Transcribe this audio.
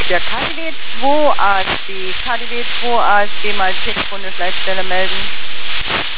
Der KDW 2 ASB. KDW 2 ASB mal telefonisch Leitstelle melden.